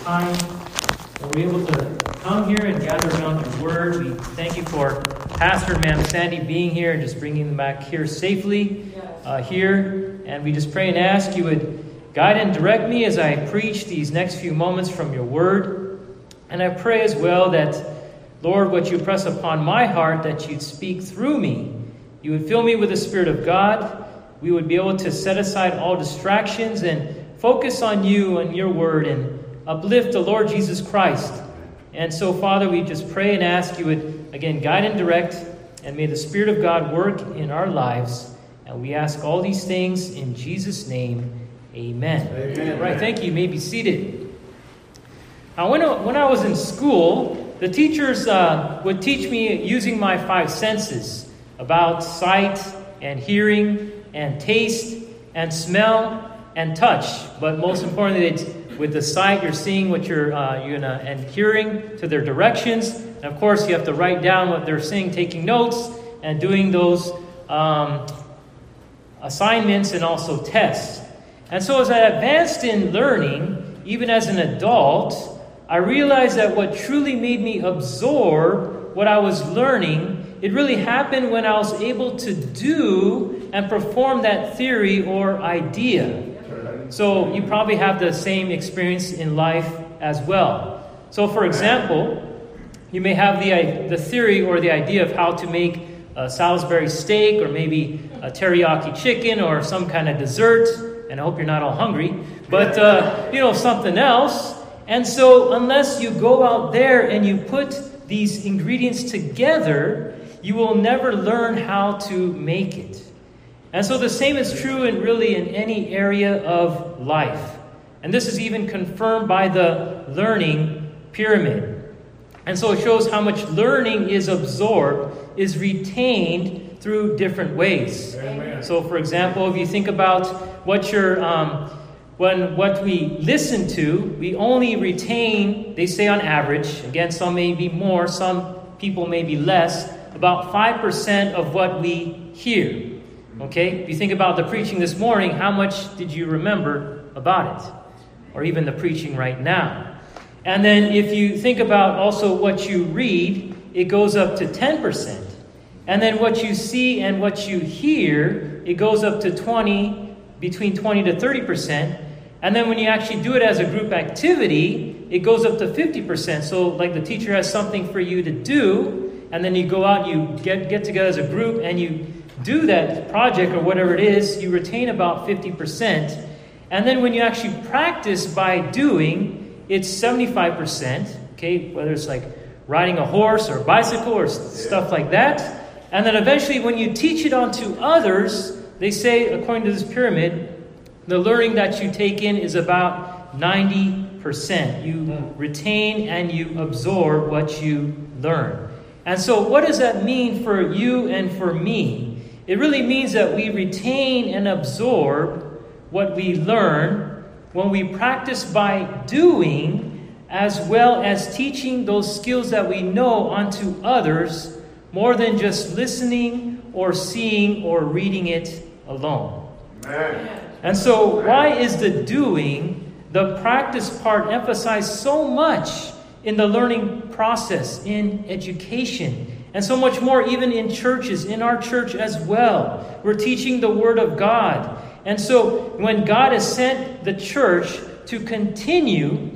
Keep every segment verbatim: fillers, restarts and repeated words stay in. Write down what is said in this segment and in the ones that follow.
time that we're able to come here and gather around your word. We thank you for Pastor and Ma'am Sandy being here and just bringing them back here safely uh, here. And we just pray and ask you would guide and direct me as I preach these next few moments from your word. And I pray as well that, Lord, what you press upon my heart, that you'd speak through me. You would fill me with the Spirit of God. We would be able to set aside all distractions and focus on you and your word and uplift the Lord Jesus Christ. And so, Father, we just pray and ask you would, again, guide and direct, and may the Spirit of God work in our lives. And we ask all these things in Jesus' name. Amen. Amen. Right, thank you. You may be seated. Now, when I, when I was in school, the teachers uh, would teach me using my five senses about sight and hearing and taste and smell and touch. But most importantly, it's with the sight, you're seeing what you're, uh, you're gonna, and hearing to their directions. And of course, you have to write down what they're saying, taking notes and doing those um, assignments and also tests. And so as I advanced in learning, even as an adult, I realized that what truly made me absorb what I was learning, it really happened when I was able to do and perform that theory or idea. So you probably have the same experience in life as well. So for example, you may have the, the theory or the idea of how to make a Salisbury steak or maybe a teriyaki chicken or some kind of dessert. And I hope you're not all hungry. But, uh, you know, something else. And so unless you go out there and you put these ingredients together, you will never learn how to make it. And so the same is true in really in any area of life. And this is even confirmed by the learning pyramid. And so it shows how much learning is absorbed, is retained through different ways. Amen. So for example, if you think about what you're, um, when what we listen to, we only retain, they say on average, again, some may be more, some people may be less, about five percent of what we hear. Okay, if you think about the preaching this morning, how much did you remember about it? Or even the preaching right now. And then if you think about also what you read, it goes up to ten percent. And then what you see and what you hear, it goes up to twenty, between twenty to thirty percent. And then when you actually do it as a group activity, it goes up to fifty percent. So like the teacher has something for you to do, and then you go out, you get, get together as a group, and you do that project or whatever it is, you retain about fifty percent. And then when you actually practice by doing, it's seventy-five percent, okay, whether it's like riding a horse or a bicycle or stuff like that. And then eventually when you teach it onto others, they say, according to this pyramid, the learning that you take in is about ninety percent. You retain and you absorb what you learn. And so what does that mean for you and for me? It really means that we retain and absorb what we learn when we practice by doing, as well as teaching those skills that we know onto others, more than just listening or seeing or reading it alone. Amen. And so why is the doing, the practice part, emphasized so much in the learning process, in education? And so much more even in churches, in our church as well. We're teaching the Word of God. And so when God has sent the church to continue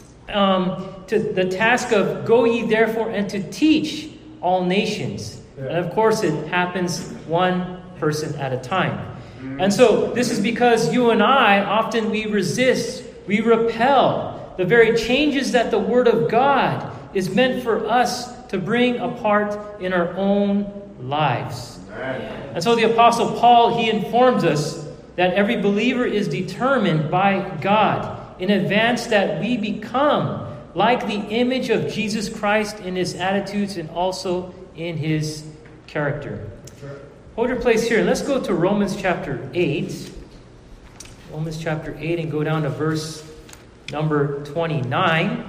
um, to the task of go ye therefore and to teach all nations. Yeah. And of course it happens one person at a time. Mm-hmm. And so this is because you and I, often we resist, we repel the very changes that the Word of God is meant for us to bring apart in our own lives. Amen. And so the Apostle Paul, he informs us that every believer is determined by God in advance that we become like the image of Jesus Christ in his attitudes and also in his character. Sure. Hold your place here and let's go to Romans chapter eight. Romans chapter eight and go down to verse number twenty-nine.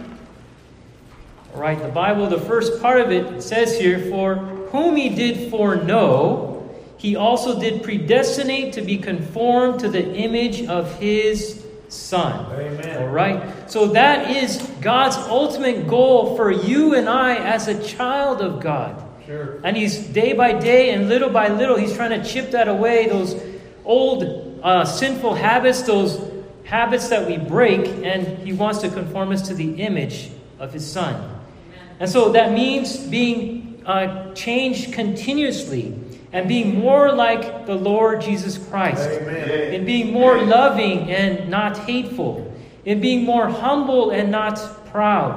All right, the Bible, the first part of it, it says here, for whom he did foreknow, he also did predestinate to be conformed to the image of his Son. Amen. All right? So that is God's ultimate goal for you and I as a child of God. Sure. And he's day by day and little by little, he's trying to chip that away, those old uh, sinful habits, those habits that we break, and he wants to conform us to the image of his Son. And so that means being uh, changed continuously and being more like the Lord Jesus Christ. Amen. In being more loving and not hateful. In being more humble and not proud.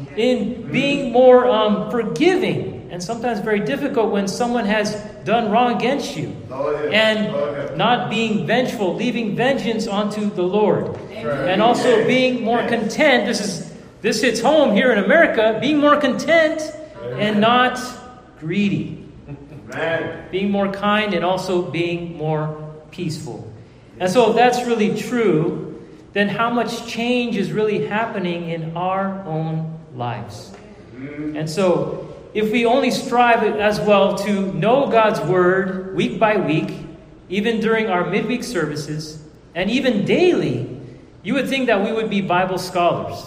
In being more um, forgiving. And sometimes very difficult when someone has done wrong against you. Oh, yeah. And Oh, yeah. not being vengeful, leaving vengeance onto the Lord. Right. And also being more content. This is this hits home here in America. Being more content and not greedy. Man. Being more kind and also being more peaceful. And so if that's really true, then how much change is really happening in our own lives? And so if we only strive as well to know God's Word week by week, even during our midweek services, and even daily, you would think that we would be Bible scholars.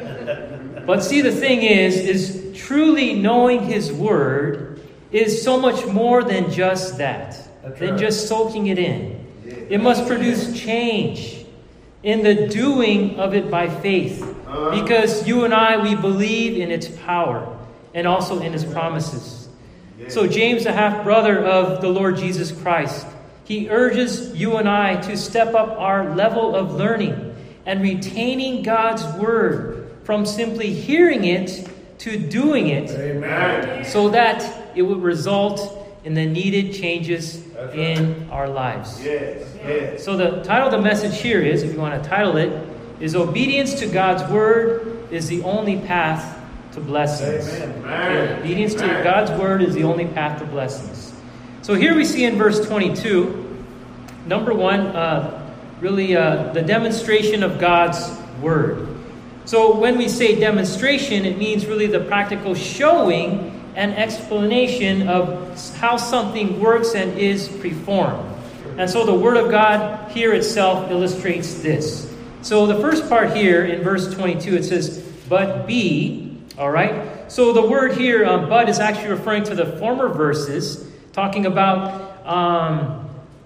But see, the thing is, is truly knowing His Word is so much more than just that. That's Than right. just soaking it in. It must produce change in the doing of it by faith. Uh-huh. Because you and I, we believe in its power and also in His promises. So James, the half-brother of the Lord Jesus Christ, he urges you and I to step up our level of learning and retaining God's Word from simply hearing it to doing it. Amen. So that it would result in the needed changes That's right. in our lives. Yes. Yes. So the title of the message here is, if you want to title it, is Obedience to God's Word is the only path to blessings. Amen. Okay, obedience to Amen. God's Word is the only path to blessings. So here we see in verse twenty-two, number one, uh, really uh, the demonstration of God's Word. So when we say demonstration, it means really the practical showing and explanation of how something works and is performed. And so the Word of God here itself illustrates this. So the first part here in verse twenty-two, it says, but be, all right? So the word here, um, but, is actually referring to the former verses, talking about, um,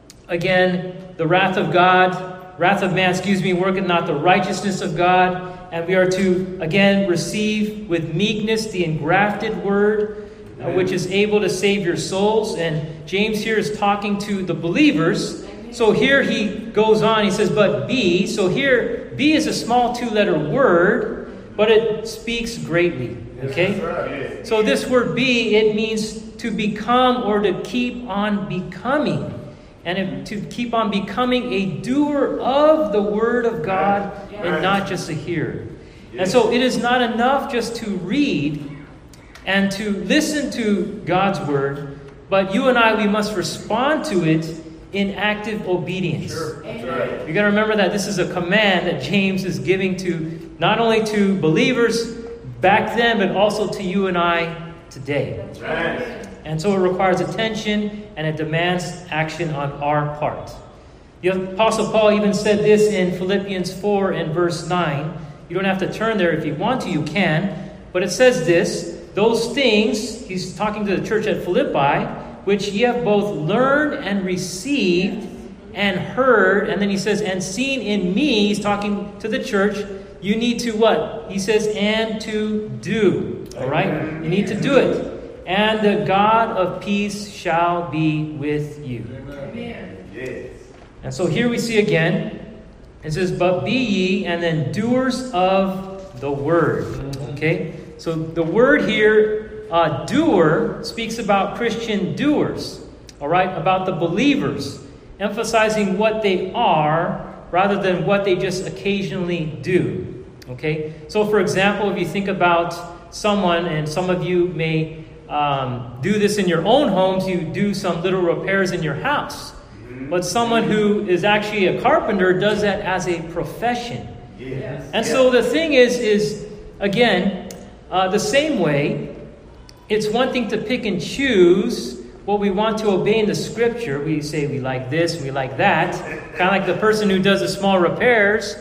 again, the wrath of God, wrath of man, excuse me, worketh not the righteousness of God. And we are to, again, receive with meekness the engrafted word, uh, which is able to save your souls. And James here is talking to the believers. So here he goes on, he says, but be. So here, be is a small two-letter word, but it speaks greatly. Okay? That's right. So this word be, it means to become or to keep on becoming. And if, to keep on becoming a doer of the Word of God and not just a hearer. And so it is not enough just to read and to listen to God's Word, but you and I, we must respond to it in active obedience. Sure. That's right. You got to remember that this is a command that James is giving to not only to believers back then, but also to you and I today. Right. And so it requires attention and it demands action on our part. The Apostle Paul even said this in Philippians four and verse nine. You don't have to turn there. If you want to, you can. But it says this, those things, he's talking to the church at Philippi, which ye have both learned and received and heard. And then he says, and seen in me, he's talking to the church, you need to what? He says, and to do. All right? You need to do it. And the God of peace shall be with you. Amen. Yes. And so here we see again, it says, but be ye, and then doers of the word. Okay? So the word here, uh, doer, speaks about Christian doers. All right? About the believers. Emphasizing what they are rather than what they just occasionally do. Okay? So for example, if you think about someone, and some of you may Um, do this in your own homes, you do some little repairs in your house. But someone who is actually a carpenter does that as a profession. Yes. And so the thing is, is again, uh, the same way, it's one thing to pick and choose what we want to obey in the scripture. We say we like this, we like that. Kind of like the person who does the small repairs.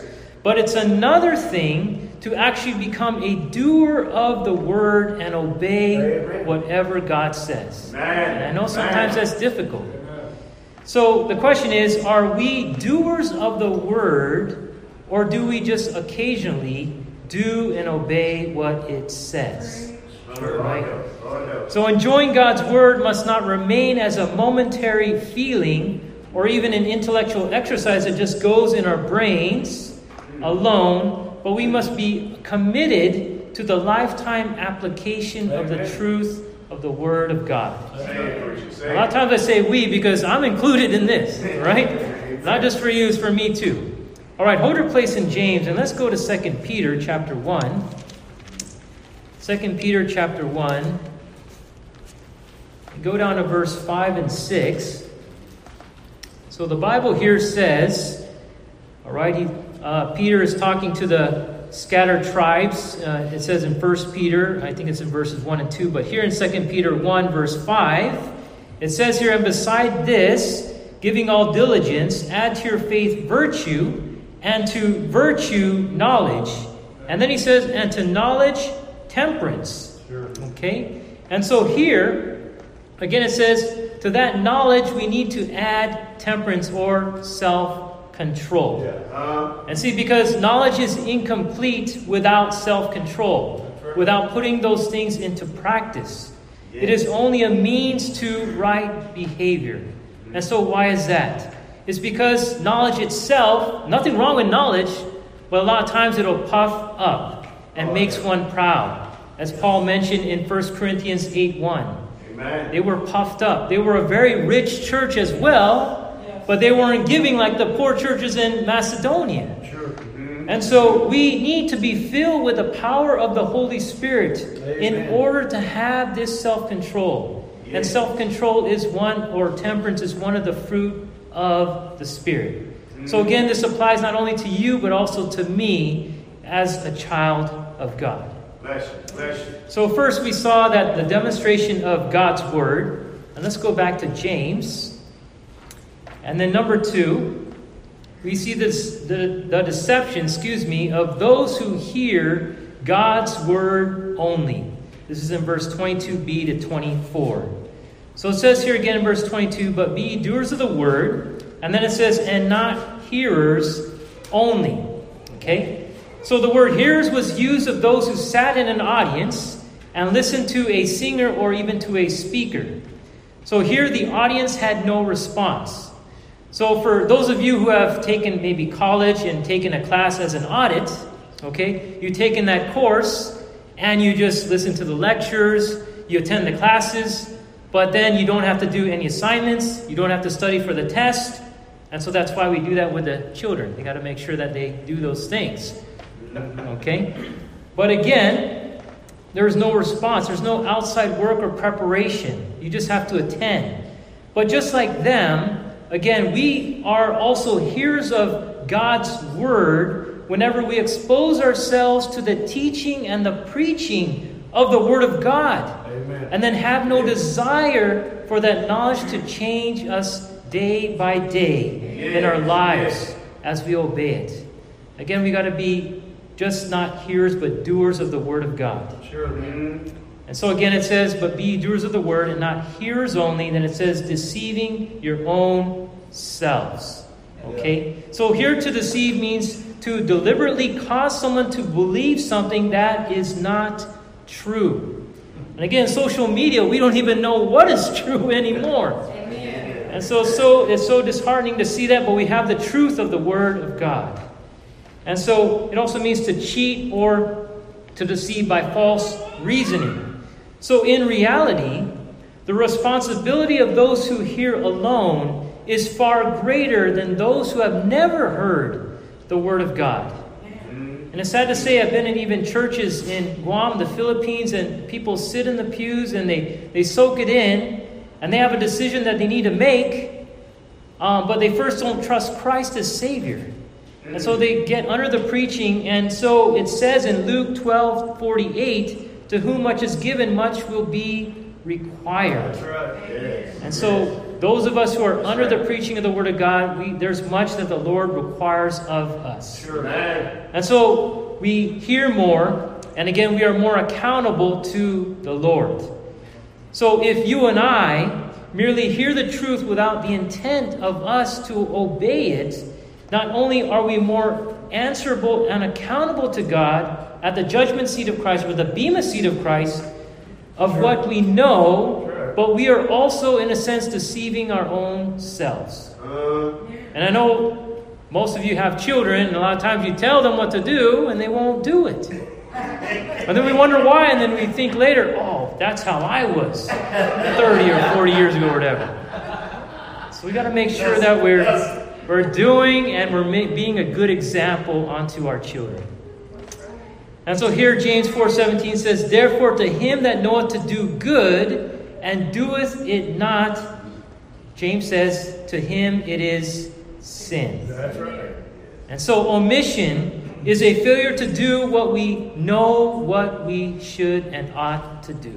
But it's another thing to actually become a doer of the word and obey whatever God says. And I know sometimes that's difficult. So the question is, are we doers of the word, or do we just occasionally do and obey what it says? Right? So enjoying God's word must not remain as a momentary feeling or even an intellectual exercise that just goes in our brains alone, but we must be committed to the lifetime application of the truth of the Word of God. A lot of times I say we because I'm included in this, right? Not just for you, it's for me too. All right, hold your place in James, and let's go to Second Peter chapter one. Second Peter chapter one. Go down to verse five and six. So the Bible here says, all right, he, uh, Peter is talking to the scattered tribes. Uh, it says in First Peter, I think it's in verses one and two, but here in Second Peter one, verse five, it says here, and beside this, giving all diligence, add to your faith virtue, and to virtue knowledge. And then he says, and to knowledge temperance. Sure. Okay? And so here, again it says, to that knowledge we need to add temperance or self-control. Yeah. Uh, And see, because knowledge is incomplete without self-control, right. without putting those things into practice. Yeah. It is only a means to right behavior. Mm-hmm. And so why is that? It's because knowledge itself, nothing wrong with knowledge, but a lot of times it'll puff up and oh, makes yeah. one proud. As Paul mentioned in First Corinthians eight one. Amen. They were puffed up. They were a very rich church as well, but they weren't giving like the poor churches in Macedonia. Sure. Mm-hmm. And so we need to be filled with the power of the Holy Spirit in Amen. order to have this self-control. Yeah. And self-control is one, or temperance is one of the fruit of the Spirit. Mm-hmm. So again, this applies not only to you, but also to me as a child of God. Bless you. Bless you. So first we saw that the demonstration of God's Word. And let's go back to James. And then number two, we see this the, the deception, excuse me, of those who hear God's Word only. This is in verse twenty-two b to twenty-four. So it says here again in verse twenty-two, but be doers of the Word. And then it says, and not hearers only. Okay? So the word hearers was used of those who sat in an audience and listened to a singer or even to a speaker. So here the audience had no response. So for those of you who have taken maybe college and taken a class as an audit, okay, you've taken that course and you just listen to the lectures, you attend the classes, but then you don't have to do any assignments, you don't have to study for the test. And so that's why we do that with the children. They got to make sure that they do those things. Okay? But again, there's no response. There's no outside work or preparation. You just have to attend. But just like them, again, we are also hearers of God's Word whenever we expose ourselves to the teaching and the preaching of the Word of God. Amen. And then have no desire for that knowledge to change us day by day in our lives as we obey it. Again, we got to be just not hearers, but doers of the Word of God. Sure. Mm-hmm. And so again it says, but be doers of the Word and not hearers only. Then it says, deceiving your own selves. Okay? Yeah. So here to deceive means to deliberately cause someone to believe something that is not true. And again, social media, we don't even know what is true anymore. Amen. And so, so it's so disheartening to see that, but we have the truth of the Word of God. And so it also means to cheat or to deceive by false reasoning. So in reality, the responsibility of those who hear alone is far greater than those who have never heard the Word of God. And it's sad to say, I've been in even churches in Guam, the Philippines, and people sit in the pews and they, they soak it in, and they have a decision that they need to make, um, but they first don't trust Christ as Savior. And so they get under the preaching, and so it says in Luke twelve forty-eight, to whom much is given, much will be required. That's right. Yes. And so those of us who are under the preaching of the Word of God, we, there's much that the Lord requires of us. Sure, man. And so we hear more, and again, we are more accountable to the Lord. So if you and I merely hear the truth without the intent of us to obey it, not only are we more answerable and accountable to God at the judgment seat of Christ, or the bema seat of Christ, of what we know, but we are also, in a sense, deceiving our own selves. And I know most of you have children, and a lot of times you tell them what to do, and they won't do it. And then we wonder why, and then we think later, oh, that's how I was thirty or forty years ago or whatever. So we got to make sure that we're, we're doing and we're ma- being a good example unto our children. And so here James four seventeen says, therefore to him that knoweth to do good and doeth it not, James says, to him it is sin. That's right. And so omission is a failure to do what we know what we should and ought to do.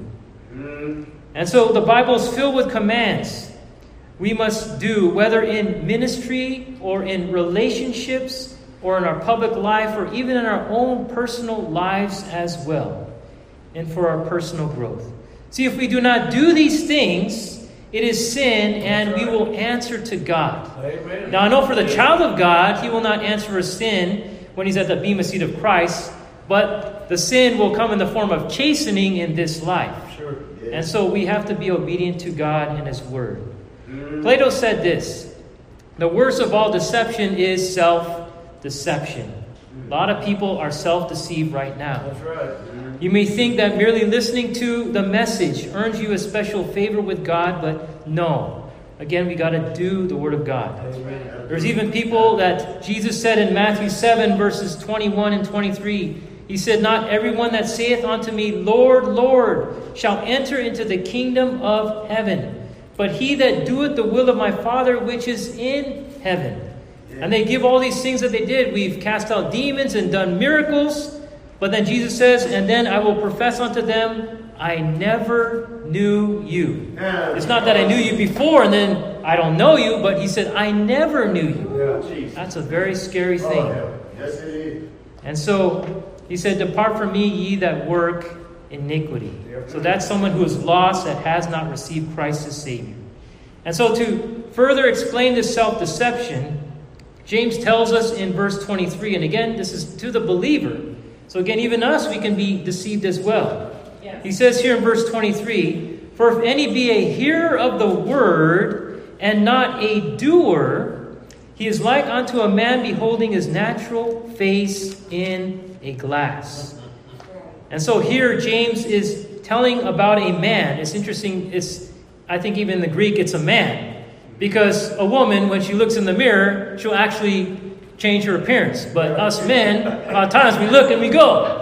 Mm. And so the Bible is filled with commands we must do, whether in ministry or in relationships or in our public life or even in our own personal lives as well, and for our personal growth. See, if we do not do these things, it is sin, and we will answer to God. Amen. Now, I know for the child of God, he will not answer for sin when he's at the bema seat of Christ, but the sin will come in the form of chastening in this life. Sure. And so we have to be obedient to God and His Word. Mm. Plato said this, the worst of all deception is self-deception. A lot of people are self-deceived right now. That's right. Mm. You may think that merely listening to the message earns you a special favor with God, but no. Again, we got to do the Word of God. Amen. There's even people that Jesus said in Matthew seven, verses twenty-one and twenty-three. He said, not everyone that saith unto me, Lord, Lord, shall enter into the kingdom of heaven, but he that doeth the will of my Father which is in heaven. And they give all these things that they did. We've cast out demons and done miracles. But then Jesus says, and then I will profess unto them, I never knew you. It's not that I knew you before and then I don't know you, but he said, I never knew you. Yeah. That's a very scary thing. Oh, yes, it is. And so he said, depart from me, ye that work iniquity. So that's someone who is lost, that has not received Christ as Savior. And so to further explain this self-deception, James tells us in verse twenty-three, and again, this is to the believer. So again, even us, we can be deceived as well. Yes. He says here in verse twenty-three, for if any be a hearer of the word and not a doer, he is like unto a man beholding his natural face in a glass. And so here James is telling about a man. It's interesting. It's, I think even in the Greek, it's a man. Because a woman, when she looks in the mirror, she'll actually change her appearance. But us men, a lot of times we look and we go.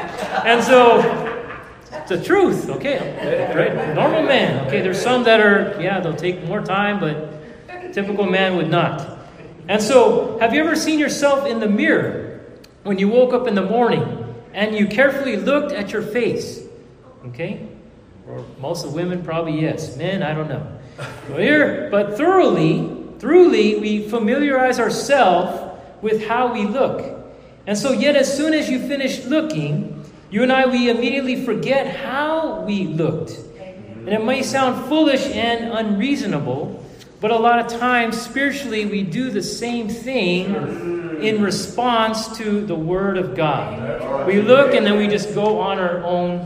And so, it's the truth, okay? Right? Normal man. Okay, there's some that are, yeah, they'll take more time, but typical man would not. And so, have you ever seen yourself in the mirror when you woke up in the morning and you carefully looked at your face? Okay? Or most of the women probably yes. Men, I don't know. Well, here, but thoroughly, thoroughly, we familiarize ourselves with how we look. And so yet as soon as you finish looking, you and I, we immediately forget how we looked. And it may sound foolish and unreasonable, but a lot of times spiritually we do the same thing in response to the Word of God. We look and then we just go on our own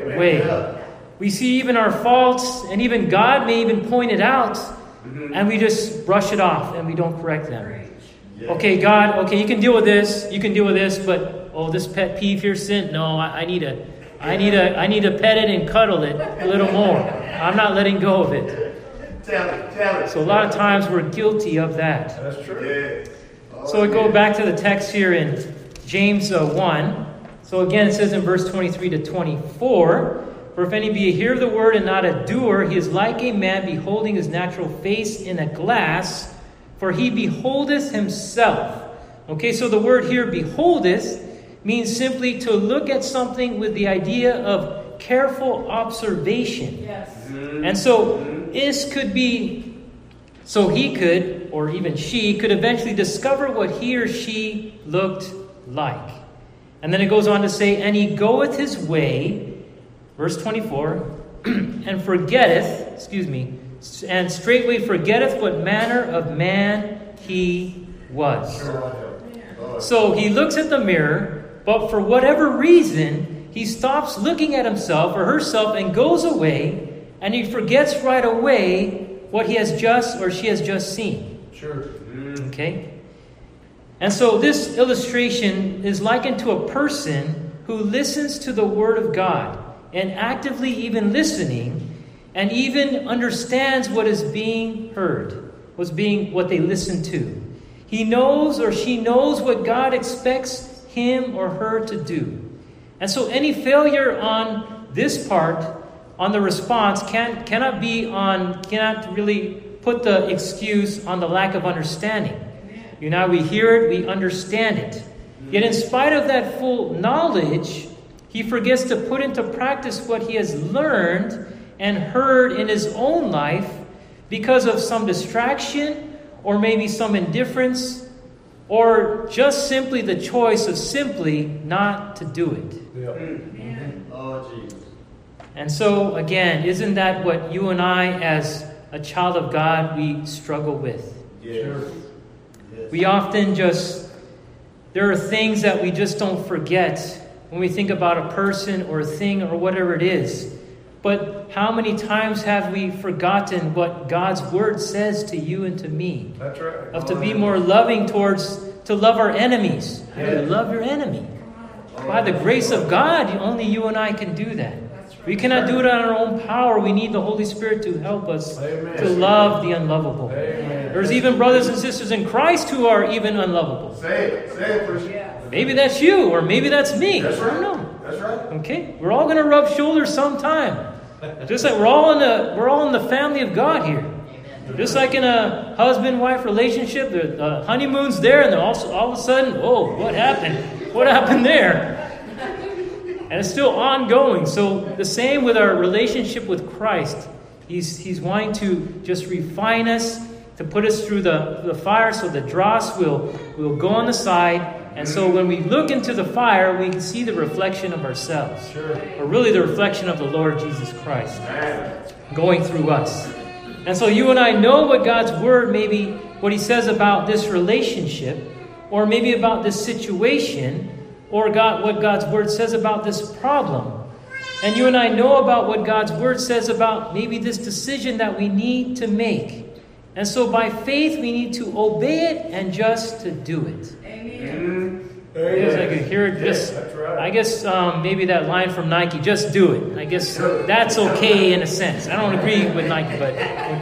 way. We see even our faults, and even God may even point it out, and we just brush it off and we don't correct them. Okay, God, okay, you can deal with this, you can deal with this, but oh, this pet peeve here, sin. No, I, I need to, I need to, I need to pet it and cuddle it a little more. I'm not letting go of it. Tell it, tell it. So a lot of times we're guilty of that. That's true. Yeah. So we go back to the text here in James uh, one. So again, it says in verse twenty-three to twenty-four. For if any be a hearer of the word and not a doer, he is like a man beholding his natural face in a glass, for he beholdeth himself. Okay, so the word here, beholdeth, means simply to look at something with the idea of careful observation. Yes. And so this could be So he could, or even she, could eventually discover what he or she looked like. And then it goes on to say, and he goeth his way, verse twenty-four, and forgetteth, excuse me, and straightway forgetteth what manner of man he was. So he looks at the mirror, but for whatever reason, he stops looking at himself or herself and goes away, and he forgets right away what he has just or she has just seen. Sure. Okay? And so this illustration is likened to a person who listens to the Word of God and actively even listening and even understands what is being heard, what's being what they listen to. He knows or she knows what God expects him or her to do. And so any failure on this part, on the response, can, cannot be on, cannot really put the excuse on the lack of understanding. You know, we hear it, we understand it. Yet in spite of that full knowledge, he forgets to put into practice what he has learned and heard in his own life because of some distraction or maybe some indifference or just simply the choice of simply not to do it. Yeah. Oh, Jesus. And so, again, isn't that what you and I, as a child of God, we struggle with? Yeah. Sure. Yes. We often just, there are things that we just don't forget when we think about a person or a thing or whatever it is. But how many times have we forgotten what God's Word says to you and to me? That's right. Of to be more loving towards, to love our enemies. How do you Yes. love your enemy? By the grace of God, only you and I can do that. We cannot do it on our own power. We need the Holy Spirit to help us Amen. to love the unlovable. Amen. There's even brothers and sisters in Christ who are even unlovable. Say it. Say it, Christian. Maybe that's you, or maybe that's me. That's I right. don't know. That's right. Okay, we're all going to rub shoulders sometime. Just like we're all in the we're all in the family of God here. Just like in a husband-wife relationship, the, the honeymoon's there, and then all, all of a sudden, oh, what happened? What happened there? And it's still ongoing. So the same with our relationship with Christ. He's He's wanting to just refine us, to put us through the, the fire so the dross will, will go on the side. And so when we look into the fire, we can see the reflection of ourselves. Sure. Or really the reflection of the Lord Jesus Christ Man. going through us. And so you and I know what God's Word, maybe what He says about this relationship, or maybe about this situation, or God, what God's Word says about this problem. And you and I know about what God's Word says about maybe this decision that we need to make. And so by faith, we need to obey it and just to do it. Amen. Yes, I could hear it. Just, Yes, that's right. I guess um, maybe that line from Nike, just do it. I guess that's okay in a sense. I don't agree with Nike, but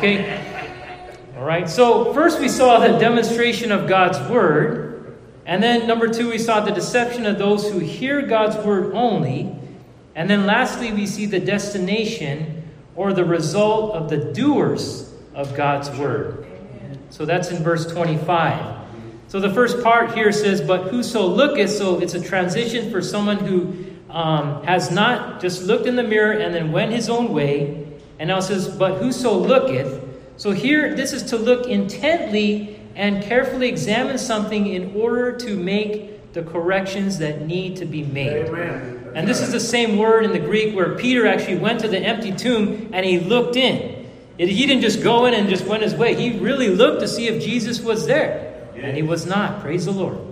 okay. All right. So first we saw the demonstration of God's Word. And then number two, we saw the deception of those who hear God's Word only. And then lastly, we see the destination or the result of the doers of God's Word. So that's in verse twenty-five. So the first part here says, but whoso looketh, so it's a transition for someone who um, has not just looked in the mirror and then went his own way. And now it says, but whoso looketh. So here, this is to look intently and carefully examine something in order to make the corrections that need to be made. Amen. And this is the same word in the Greek where Peter actually went to the empty tomb and he looked in. It, he didn't just go in and just went his way. He really looked to see if Jesus was there. And he was not. Praise the Lord.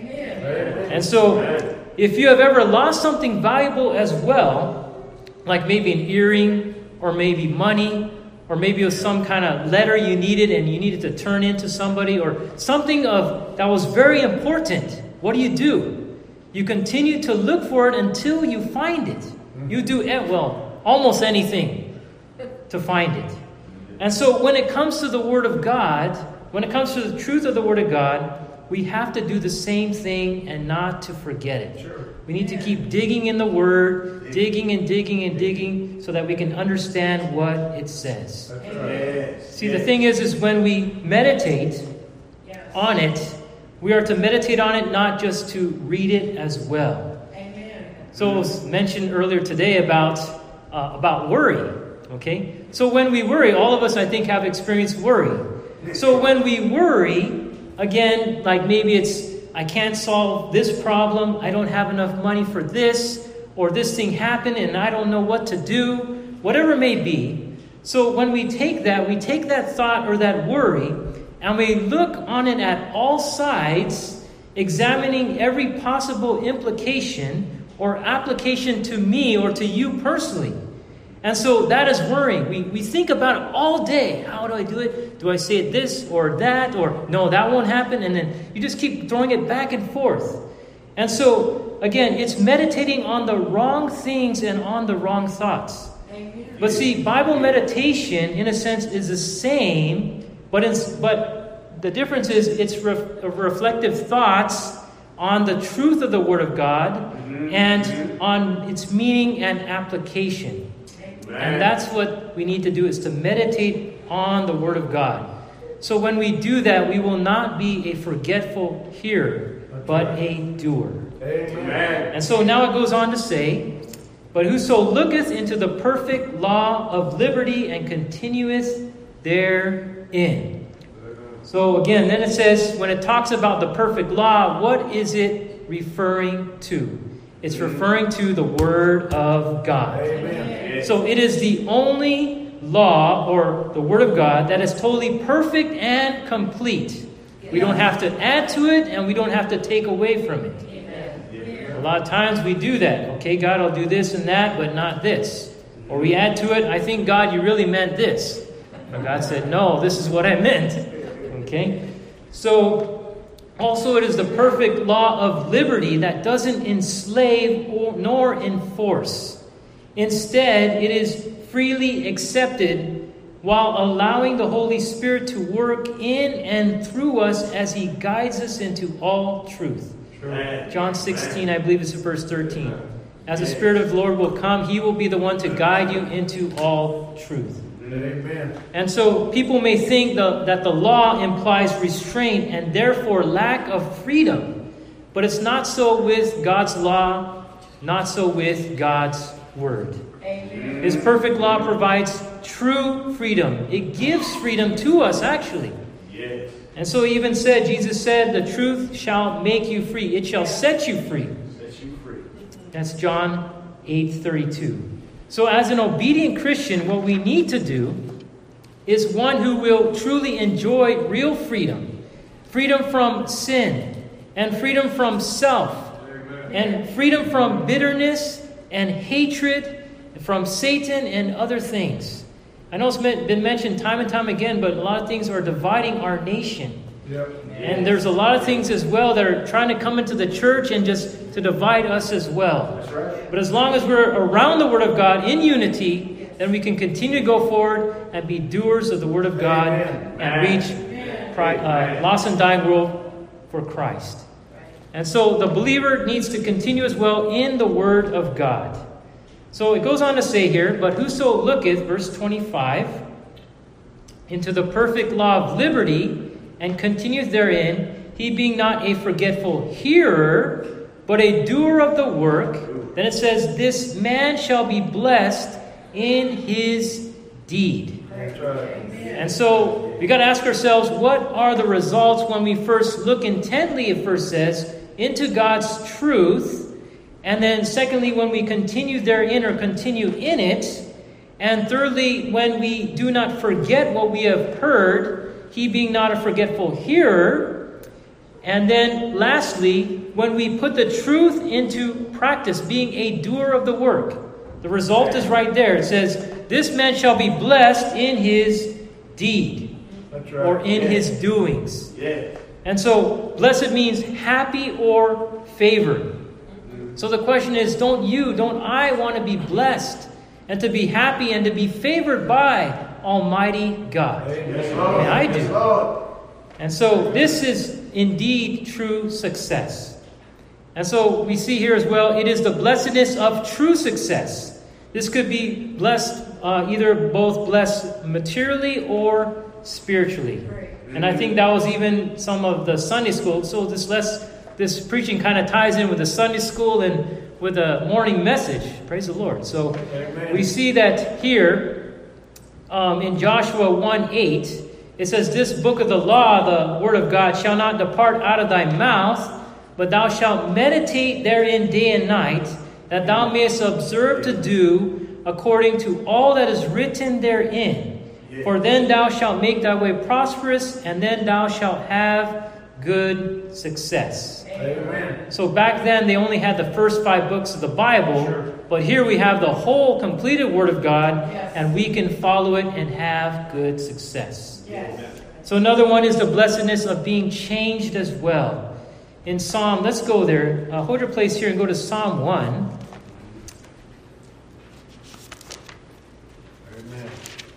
Amen. And so, if you have ever lost something valuable as well, like maybe an earring, or maybe money, or maybe it was some kind of letter you needed and you needed to turn in to somebody, or something of that was very important, what do you do? You continue to look for it until you find it. You do, well, almost anything to find it. And so when it comes to the Word of God, when it comes to the truth of the Word of God, we have to do the same thing and not to forget it. Sure. We need to keep digging in the Word, digging and digging and digging, so that we can understand what it says. That's right. Yes. See, the thing is, is when we meditate on it, we are to meditate on it not just to read it as well. Amen. So it was mentioned earlier today about uh, about worry. Okay, so when we worry, all of us, I think, have experienced worry. So when we worry, again, like maybe it's, I can't solve this problem, I don't have enough money for this, or this thing happened and I don't know what to do, whatever it may be. So when we take that, we take that thought or that worry, and we look on it at all sides, examining every possible implication or application to me or to you personally. And so that is worrying. We, we think about it all day. How do I do it? Do I say it this or that? Or no, that won't happen. And then you just keep throwing it back and forth. And so, again, it's meditating on the wrong things and on the wrong thoughts. But see, Bible meditation, in a sense, is the same, but it's, but the difference is it's ref, reflective thoughts on the truth of the Word of God mm-hmm. and on its meaning and application. Right. And that's what we need to do, is to meditate on the Word of God. So when we do that, we will not be a forgetful hearer, but a doer. Amen. And so now it goes on to say, but whoso looketh into the perfect law of liberty and continueth therein. So again, then it says, when it talks about the perfect law, what is it referring to? It's referring to the Word of God. Amen. So it is the only law, or the Word of God, that is totally perfect and complete. We don't have to add to it, and we don't have to take away from it. A lot of times we do that. Okay, God, I'll do this and that, but not this. Or we add to it, I think, God, you really meant this. But God said, no, this is what I meant. Okay? So, also it is the perfect law of liberty that doesn't enslave or, nor enforce. Instead, it is freely accepted while allowing the Holy Spirit to work in and through us as He guides us into all truth. John sixteen, I believe it's verse thirteen. As the Spirit of the Lord will come, He will be the one to guide you into all truth. Amen. And so people may think the, that the law implies restraint and therefore lack of freedom. But it's not so with God's law, not so with God's Word. Amen. His perfect law provides true freedom. It gives freedom to us, actually. Yes. And so he even said, Jesus said, the truth shall make you free. It shall set you free. Set you free. That's John eight thirty-two. So as an obedient Christian, what we need to do is one who will truly enjoy real freedom. Freedom from sin and freedom from self. And freedom from bitterness and hatred from Satan and other things. I know it's been mentioned time and time again, but a lot of things are dividing our nation. Yep. And there's a lot of things as well that are trying to come into the church and just to divide us as well. That's right. But as long as we're around the Word of God in unity, then we can continue to go forward and be doers of the Word of God. Amen. And reach uh, lost and dying world for Christ. And so the believer needs to continue as well in the Word of God. So it goes on to say here, but whoso looketh, verse twenty-five, into the perfect law of liberty, and continueth therein, he being not a forgetful hearer, but a doer of the work, then it says, this man shall be blessed in his deed. That's right. And so we got to ask ourselves, what are the results when we first look intently, it first says, into God's truth? And then secondly, when we continue therein or continue in it. And thirdly, when we do not forget what we have heard, he being not a forgetful hearer. And then lastly, when we put the truth into practice, being a doer of the work. The result is right there. It says, this man shall be blessed in his deed. That's right. Or in yeah. his doings. Yeah. And so, blessed means happy or favored. So the question is, don't you, don't I want to be blessed and to be happy and to be favored by Almighty God? Yes, and I do. Yes, and so this is indeed true success. And so we see here as well, it is the blessedness of true success. This could be blessed, uh, either both blessed materially or spiritually. And I think that was even some of the Sunday school. So this less This preaching kind of ties in with the Sunday school and with a morning message. Praise the Lord. So Amen. We see that here um, in Joshua one eight, it says, this book of the law, the word of God, shall not depart out of thy mouth, but thou shalt meditate therein day and night, that thou mayest observe to do according to all that is written therein. For then thou shalt make thy way prosperous, and then thou shalt have good success. Amen. So back then they only had the first five books of the Bible, Sure. but here we have the whole completed Word of God, Yes. and we can follow it and have good success. Yes. So another one is the blessedness of being changed as well. In Psalm, let's go there. Uh, hold your place here and go to Psalm one. Amen.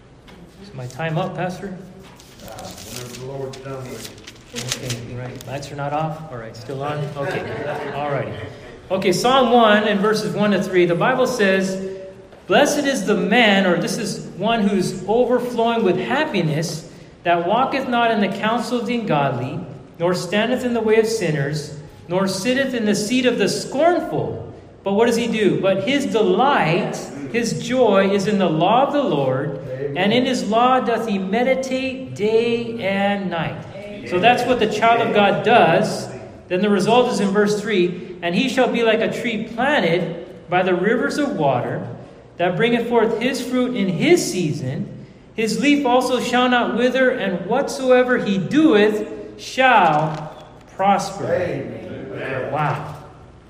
Is my time up, Pastor? Uh, Whenever the Lord's done with it. Okay, right. Lights are not off? All right, still on? Okay, all righty. Okay, Psalm one and verses one to three. The Bible says, blessed is the man, or this is one who's overflowing with happiness, that walketh not in the counsel of the ungodly, nor standeth in the way of sinners, nor sitteth in the seat of the scornful. But what does he do? But his delight, his joy is in the law of the Lord, and in his law doth he meditate day and night. So that's what the child of God does. Then the result is in verse three, and he shall be like a tree planted by the rivers of water, that bringeth forth his fruit in his season. His leaf also shall not wither, and whatsoever he doeth shall prosper. Amen. Wow.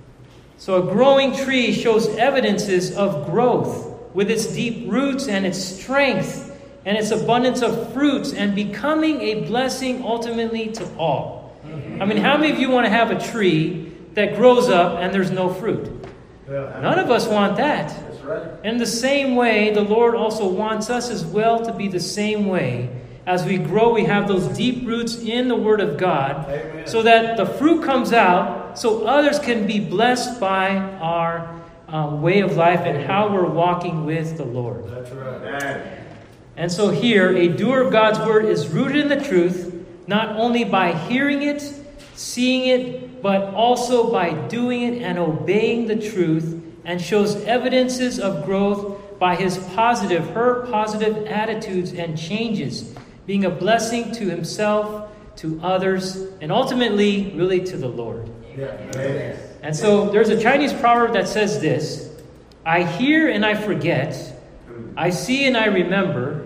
So a growing tree shows evidences of growth with its deep roots and its strength and its abundance of fruits, and becoming a blessing ultimately to all. I mean, how many of you want to have a tree that grows up and there's no fruit? Yeah. None of us want that. That's right. In the same way, the Lord also wants us as well to be the same way. As we grow, we have those deep roots in the Word of God, Amen. so that the fruit comes out, so others can be blessed by our uh, way of life and how we're walking with the Lord. That's right. Amen. And so here, a doer of God's Word is rooted in the truth, not only by hearing it, seeing it, but also by doing it and obeying the truth, and shows evidences of growth by his positive, her positive attitudes and changes, being a blessing to himself, to others, and ultimately, really to the Lord. Yeah. Amen. And so there's a Chinese proverb that says this: I hear and I forget, I see and I remember,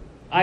I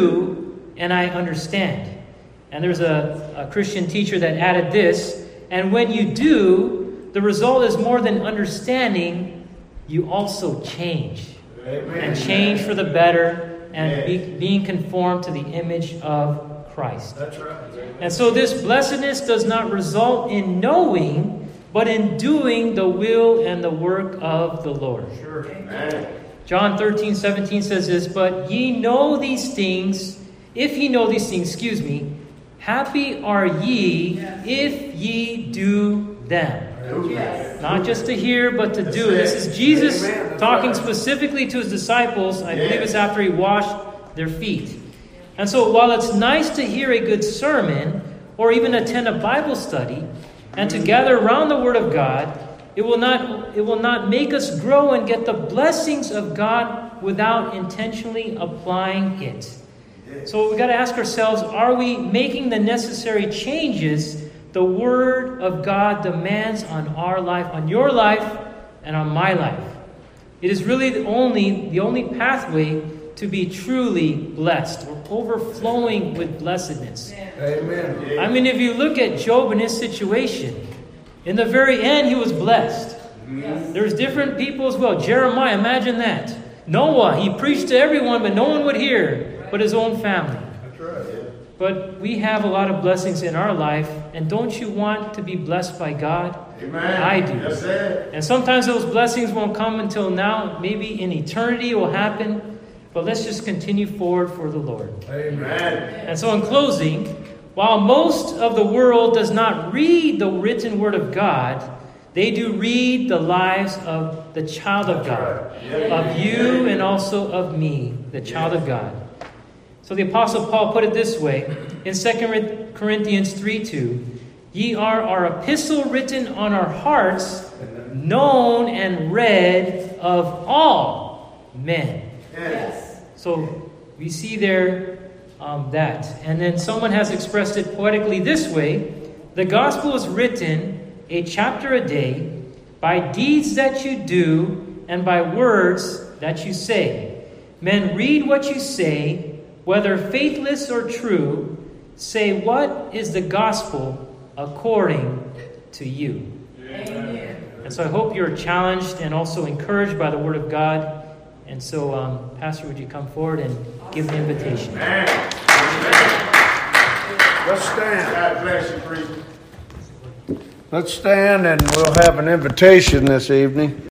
do and I understand. And there's a, a Christian teacher that added this: and when you do, the result is more than understanding, you also change. Amen. And change for the better, and be, being conformed to the image of Christ. That's right. And so this blessedness does not result in knowing, but in doing the will and the work of the Lord. Sure. Amen. John thirteen, seventeen says this: but ye know these things, if ye know these things, excuse me, happy are ye if ye do them. Yes. Not just to hear, but to do. This is Jesus talking specifically to his disciples. I believe it's after he washed their feet. And so while it's nice to hear a good sermon, or even attend a Bible study, and to gather around the Word of God, it will not, it will not make us grow and get the blessings of God without intentionally applying it. So we've got to ask ourselves, are we making the necessary changes the Word of God demands on our life, on your life, and on my life? It is really the only, the only pathway to be truly blessed, or overflowing with blessedness. Amen. I mean, if you look at Job and his situation, in the very end, he was blessed. There's different people as well. Jeremiah, imagine that. Noah, he preached to everyone, but no one would hear but his own family. That's right. Yeah. But we have a lot of blessings in our life, and don't you want to be blessed by God? Amen. I do. Yes, sir. And sometimes those blessings won't come until now. Maybe in eternity it will happen. But let's just continue forward for the Lord. Amen. And so in closing, while most of the world does not read the written Word of God, they do read the lives of the child of God, of you and also of me, the child of God. So the Apostle Paul put it this way in Second Corinthians three two, ye are our epistle written on our hearts, known and read of all men. Yes. So we see there um, that. And then someone has expressed it poetically this way: the gospel is written a chapter a day by deeds that you do and by words that you say. Men read what you say, whether faithless or true. Say, what is the gospel according to you? Amen. And so I hope you're challenged and also encouraged by the Word of God. And so, um, Pastor, would you come forward and give the invitation? Amen. Let's stand. God bless you, preacher. Let's stand and we'll have an invitation this evening.